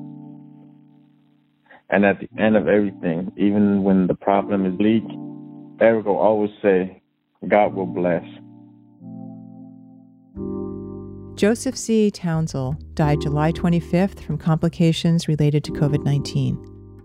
And at the end of everything, even when the problem is bleak, Eric will always say, God will bless. Joseph C. Townsell died July twenty-fifth from complications related to covid nineteen.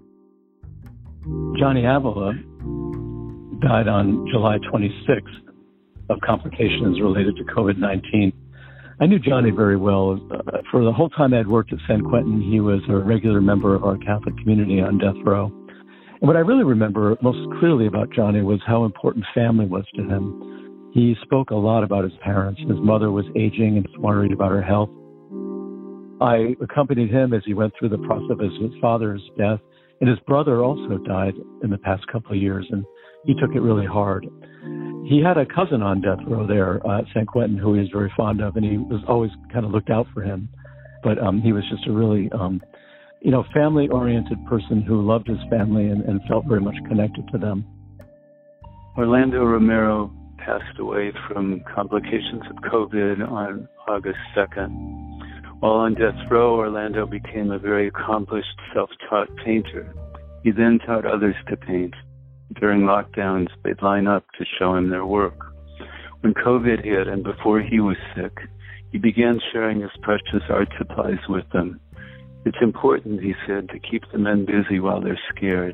Johnny Avila died on July twenty-sixth of complications related to covid nineteen. I knew Johnny very well. Uh, for the whole time I had worked at San Quentin, he was a regular member of our Catholic community on death row. And what I really remember most clearly about Johnny was how important family was to him. He spoke a lot about his parents. His mother was aging and was worried about her health. I accompanied him as he went through the process of his father's death, and his brother also died in the past couple of years, and he took it really hard. He had a cousin on death row there uh, at San Quentin who he was very fond of, and he was always kind of looked out for him. But um, he was just a really um, you know, family-oriented person who loved his family and, and felt very much connected to them. Orlando Romero passed away from complications of COVID on August second. While on death row, Orlando became a very accomplished self-taught painter. He then taught others to paint. During lockdowns, they'd line up to show him their work. When COVID hit and before he was sick, he began sharing his precious art supplies with them. It's important, he said, to keep the men busy while they're scared.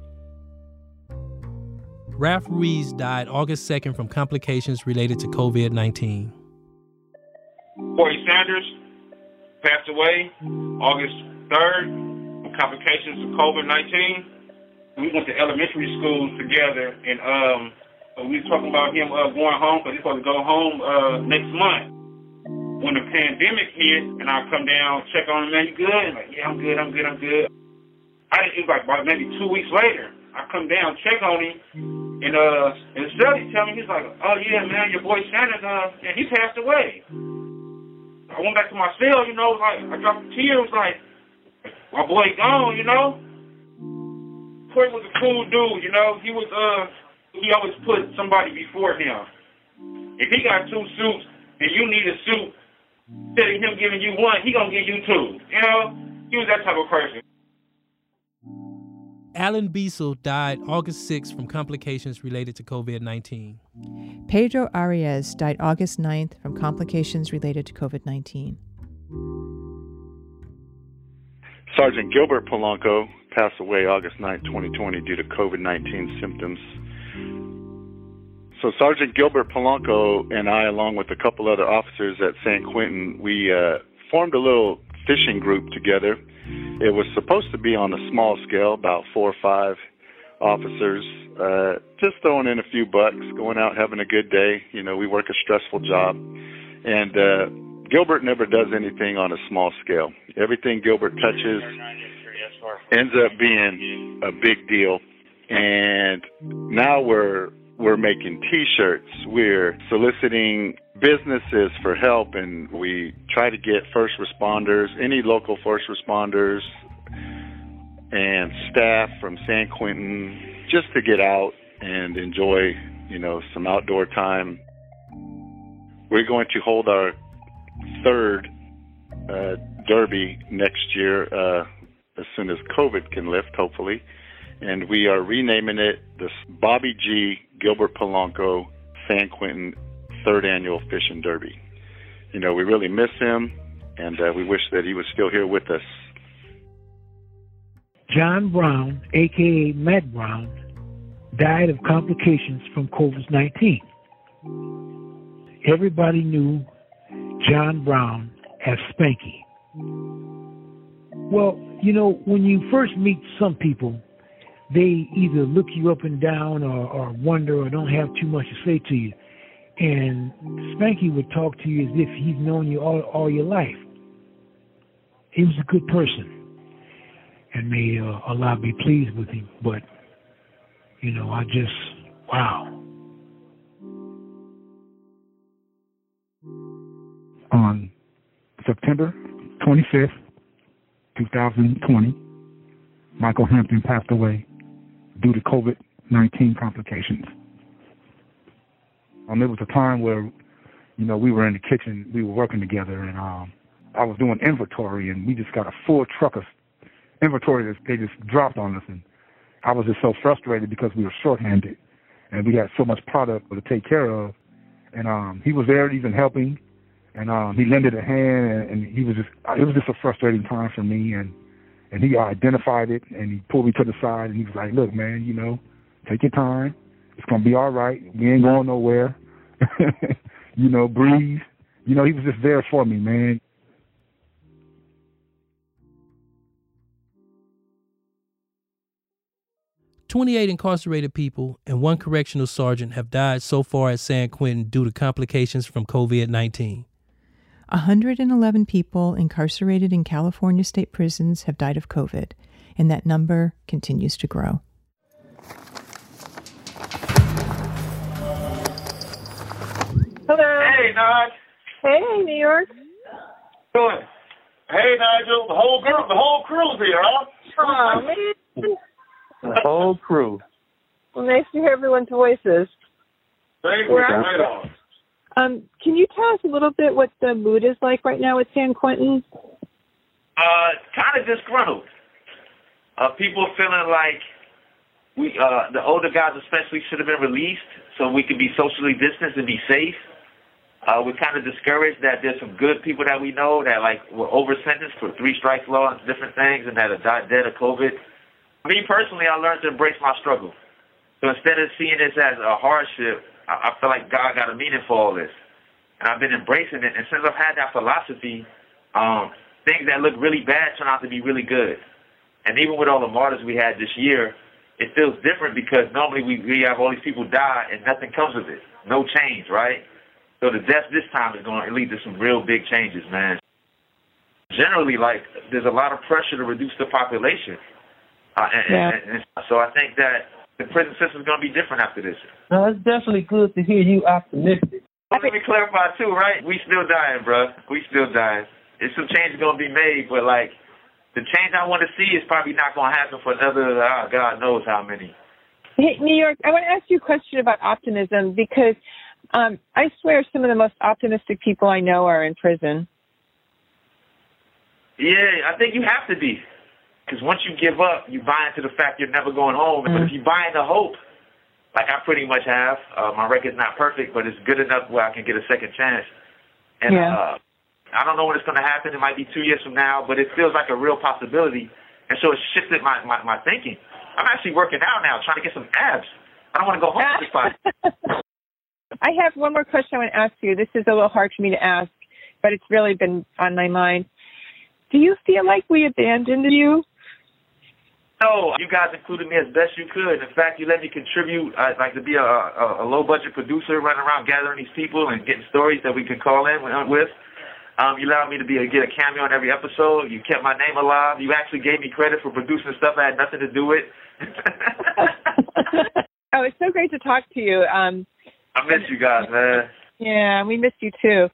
Ralph Ruiz died August second from complications related to COVID nineteen. Corey Sanders passed away August third from complications of COVID nineteen. We went to elementary school together, and um, we were talking about him uh, going home because he's supposed to go home uh, next month. When the pandemic hit, and I come down, check on him, man, you good? I'm like, yeah, I'm good, I'm good, I'm good. I didn't, it was like about maybe two weeks later, I come down, check on him, and uh, and Shelly tell me, he's like, oh yeah, man, your boy Sanders, uh, and he passed away. I went back to my cell, you know, like, I dropped a tear, it was like, my boy gone, you know? Corey was a cool dude, you know, he was, uh, he always put somebody before him. If he got two suits, and you need a suit, instead of him giving you one, he gonna give you two. You know, he was that type of person. Alan Biesel died August sixth from complications related to COVID nineteen. Pedro Arias died August ninth from complications related to COVID nineteen. Sergeant Gilbert Polanco passed away August ninth, twenty twenty due to COVID nineteen symptoms. So Sergeant Gilbert Polanco and I, along with a couple other officers at San Quentin, we uh, formed a little fishing group together. It was supposed to be on a small scale, about four or five officers, uh, just throwing in a few bucks, going out having a good day. You know, we work a stressful job. And uh, Gilbert never does anything on a small scale. Everything Gilbert touches ends up being a big deal. And now we're We're making T-shirts. We're soliciting businesses for help, and we try to get first responders, any local first responders, and staff from San Quentin, just to get out and enjoy, you know, some outdoor time. We're going to hold our third uh, derby next year, uh, as soon as COVID can lift, hopefully. And we are renaming it the Bobby G. Gilbert Polanco San Quentin Third Annual Fishing Derby. You know, we really miss him, and uh, we wish that he was still here with us. John Brown, a k a. Matt Brown, died of complications from COVID nineteen. Everybody knew John Brown as Spanky. Well, you know, when you first meet some people, they either look you up and down or, or wonder or don't have too much to say to you. And Spanky would talk to you as if he's known you all, all your life. He was a good person. And may uh, Allah be pleased with him. But, you know, I just, wow. On September twenty-fifth, twenty twenty, Michael Hampton passed away due to COVID nineteen complications. Um, it was a time where, you know, we were in the kitchen, we were working together, and um, I was doing inventory, and we just got a full truck of inventory that they just dropped on us, and I was just so frustrated because we were shorthanded, and we had so much product to take care of, and um, he was there even helping, and um, he lended a hand, and, and he was just, it was just a frustrating time for me, and And he identified it, and he pulled me to the side, and he was like, look, man, you know, take your time. It's going to be all right. We ain't going nowhere. You know, breathe. You know, he was just there for me, man. twenty-eight incarcerated people and one correctional sergeant have died so far at San Quentin due to complications from COVID nineteen. one hundred eleven people incarcerated in California state prisons have died of COVID, and that number continues to grow. Hello. Hey, Dodge. Hey, New York. Good. Hey, Nigel, the whole group, the whole crew's here, huh? Oh, man. The whole crew. Well, nice to hear everyone's voices. Thank you. Right on. Um, can you tell us a little bit what the mood is like right now at San Quentin? Uh, kind of disgruntled. Uh, people feeling like we, uh, the older guys especially, should have been released so we could be socially distanced and be safe. Uh, we're kind of discouraged that there's some good people that we know that like were over sentenced for three strikes law and different things and that have died dead of COVID. Me personally, I learned to embrace my struggle. So instead of seeing this as a hardship, I, I feel like God got a meaning for all this. And I've been embracing it. And since I've had that philosophy, um, things that look really bad turn out to be really good. And even with all the martyrs we had this year, it feels different because normally we, we have all these people die and nothing comes of it. No change, right? So the death this time is going to lead to some real big changes, man. Generally, like, there's a lot of pressure to reduce the population. Uh, and, Yeah. and, and so I think that the prison system is going to be different after this. No, it's definitely good to hear you optimistic. Let me clarify, too, right? We still dying, bro. We still dying. There's some change going to be made, but, like, the change I want to see is probably not going to happen for another, oh, God knows how many. Hey, New York, I want to ask you a question about optimism because um, I swear some of the most optimistic people I know are in prison. Yeah, I think you have to be. Because once you give up, you buy into the fact you're never going home. Mm. But if you buy into hope, like I pretty much have, uh, my record's not perfect, but it's good enough where I can get a second chance. And Yeah. uh, I don't know when it's going to happen. It might be two years from now, but it feels like a real possibility. And so it shifted my, my, my thinking. I'm actually working out now, trying to get some abs. I don't want to go home this fight. I have one more question I want to ask you. This is a little hard for me to ask, but it's really been on my mind. Do you feel like we abandoned you? No, you guys included me as best you could. In fact, you let me contribute. I'd like to be a, a, a low-budget producer running around gathering these people and getting stories that we can call in with. Um, you allowed me to be a, get a cameo on every episode. You kept my name alive. You actually gave me credit for producing stuff I had nothing to do with. Oh, it's so great to talk to you. Um, I miss you guys, man. yeah, we miss you too.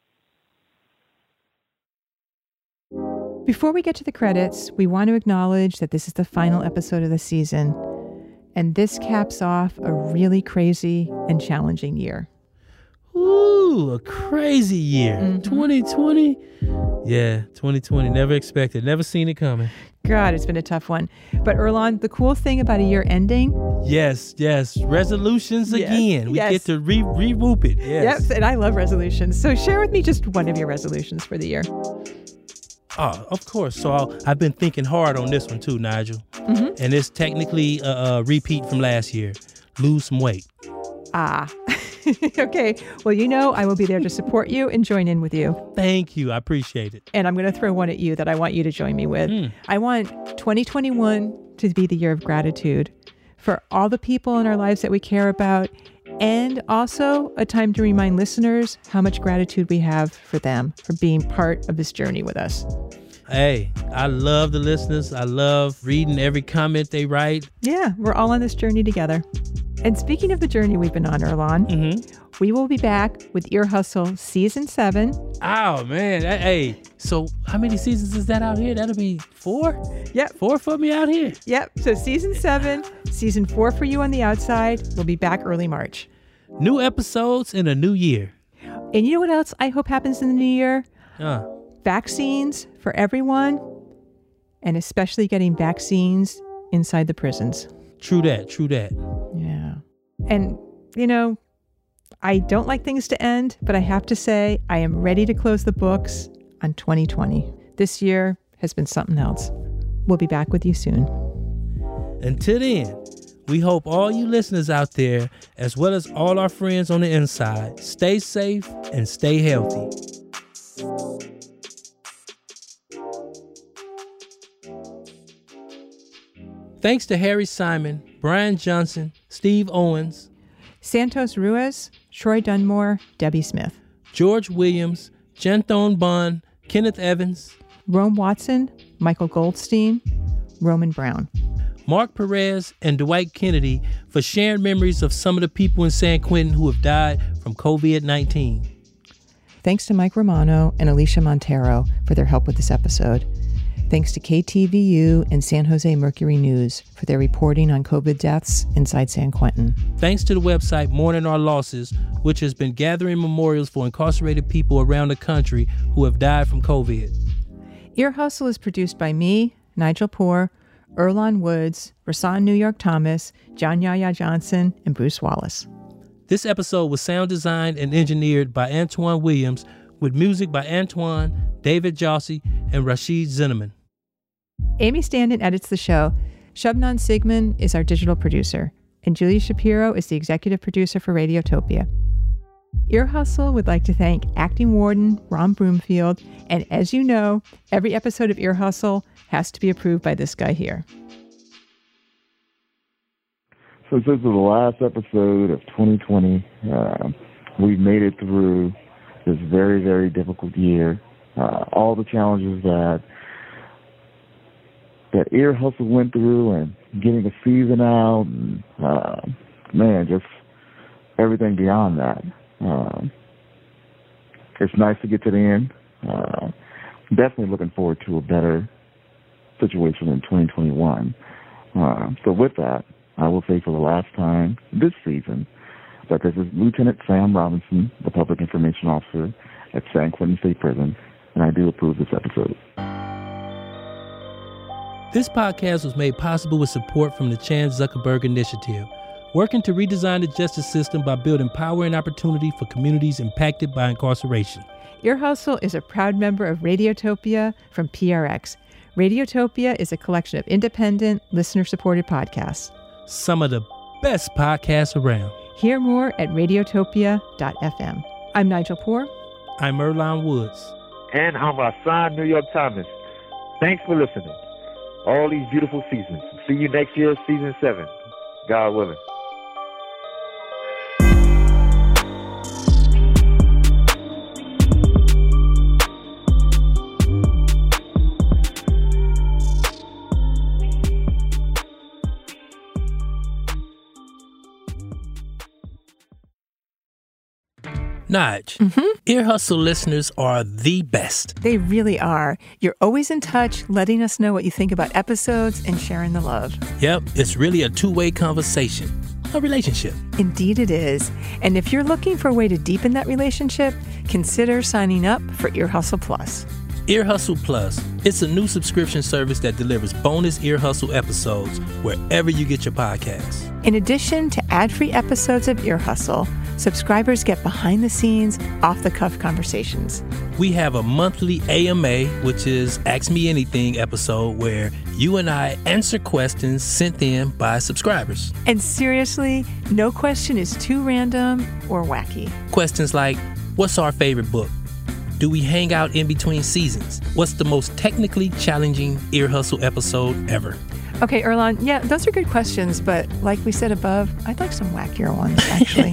Before we get to the credits, we want to acknowledge that this is the final episode of the season, and this caps off a really crazy and challenging year. Ooh, a crazy year. Mm-hmm. twenty twenty? Yeah, twenty twenty. Never expected. Never seen it coming. God, it's been a tough one. But Earlonne, the cool thing about a year ending... Yes, yes. Resolutions Yes, again. We yes. get to re re-whoop it. Yes. Yep, and I love resolutions. So share with me just one of your resolutions for the year. Oh, of course. So I'll, I've been thinking hard on this one too, Nigel. Mm-hmm. And it's technically a, a repeat from last year. Lose some weight. Ah. Okay. Well, you know, I will be there to support you and join in with you. Thank you. I appreciate it. And I'm going to throw one at you that I want you to join me with. Mm. I want twenty twenty-one to be the year of gratitude for all the people in our lives that we care about, and also a time to remind listeners how much gratitude we have for them, for being part of this journey with us. Hey, I love the listeners. I love reading every comment they write. Yeah, we're all on this journey together. And speaking of the journey we've been on, Earlonne, mm-hmm. we will be back with Ear Hustle Season seven. Oh, man. Hey, so how many seasons is that out here? That'll be four? Yep. Four for me out here? Yep. So Season seven, Season four for you on the outside. We'll be back early March. New episodes in a new year. And you know what else I hope happens in the new year? Uh. Vaccines for everyone, and especially getting vaccines inside the prisons. True that, true that. Yeah. And, you know, I don't like things to end, but I have to say I am ready to close the books on twenty twenty. This year has been something else. We'll be back with you soon. Until then, we hope all you listeners out there, as well as all our friends on the inside, stay safe and stay healthy. Thanks to Harry Simon, Brian Johnson, Steve Owens, Santos Ruiz, Troy Dunmore, Debbie Smith, George Williams, Jenthone Bond, Kenneth Evans, Rome Watson, Michael Goldstein, Roman Brown, Mark Perez, and Dwight Kennedy for sharing memories of some of the people in San Quentin who have died from covid nineteen. Thanks to Mike Romano and Alicia Montero for their help with this episode. Thanks to K T V U and San Jose Mercury News for their reporting on COVID deaths inside San Quentin. Thanks to the website Mourning Our Losses, which has been gathering memorials for incarcerated people around the country who have died from COVID. Ear Hustle is produced by me, Nigel Poor, Earlonne Woods, Rasan New York Thomas, John Yaya Johnson, and Bruce Wallace. This episode was sound designed and engineered by Antoine Williams, with music by Antoine, David Jossi, and Rashid Zinneman. Amy Standen edits the show. Shubnan Sigmund is our digital producer, and Julia Shapiro is the executive producer for Radiotopia. Ear Hustle would like to thank acting warden Ron Broomfield, and as you know, every episode of Ear Hustle has to be approved by this guy here. So this is the last episode of twenty twenty. Uh, we've made it through this very, very difficult year. Uh, all the challenges that that Ear Hustle went through, and getting the season out, and uh, man, just everything beyond that. Uh, it's nice to get to the end. Uh, definitely looking forward to a better situation in twenty twenty-one. Uh, so with that, I will say for the last time this season that this is Lieutenant Sam Robinson, the Public Information Officer at San Quentin State Prison, and I do approve this episode. This podcast was made possible with support from the Chan Zuckerberg Initiative, working to redesign the justice system by building power and opportunity for communities impacted by incarceration. Ear Hustle is a proud member of Radiotopia from P R X. Radiotopia is a collection of independent, listener-supported podcasts. Some of the best podcasts around. Hear more at radiotopia dot f m. I'm Nigel Poor. I'm Earlonne Woods. And I'm Rasan New York Thomas. Thanks for listening. All these beautiful seasons. See you next year, season seven. God willing. Nige, mm-hmm. Ear Hustle listeners are the best. They really are. You're always in touch, letting us know what you think about episodes and sharing the love. Yep, it's really a two-way conversation, a relationship. Indeed it is. And if you're looking for a way to deepen that relationship, consider signing up for Ear Hustle Plus. Ear Hustle Plus. It's a new subscription service that delivers bonus Ear Hustle episodes wherever you get your podcasts. In addition to ad-free episodes of Ear Hustle, subscribers get behind-the-scenes, off-the-cuff conversations. We have a monthly A M A, which is Ask Me Anything episode, where you and I answer questions sent in by subscribers. And seriously, no question is too random or wacky. Questions like, what's our favorite book? Do we hang out in between seasons? What's the most technically challenging Ear Hustle episode ever? Okay, Earlonne, yeah, those are good questions, but like we said above, I'd like some wackier ones, actually.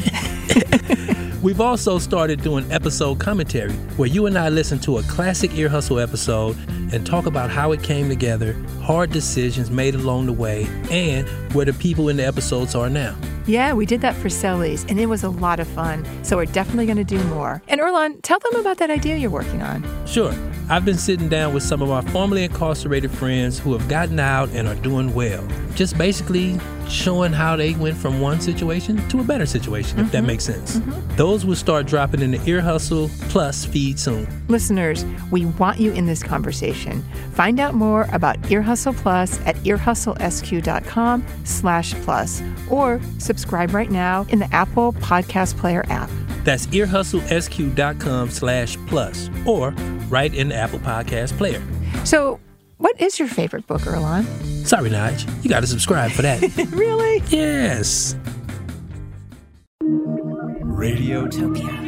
We've also started doing episode commentary, where you and I listen to a classic Ear Hustle episode and talk about how it came together, hard decisions made along the way, and where the people in the episodes are now. Yeah, we did that for Sellies, and it was a lot of fun, so we're definitely going to do more. And Earlonne, tell them about that idea you're working on. Sure. I've been sitting down with some of my formerly incarcerated friends who have gotten out and are doing well. Just basically showing how they went from one situation to a better situation, mm-hmm. if that makes sense. Mm-hmm. Those will start dropping in the Ear Hustle Plus feed soon. Listeners, we want you in this conversation. Find out more about Ear Hustle Plus at earhustlesq.com slash plus or subscribe right now in the Apple Podcast Player app. That's earhustlesq.com slash plus or right in the Apple Podcast Player. So, what is your favorite book, Earlonne? Sorry, Nige. You got to subscribe for that. Really? Yes. Radiotopia.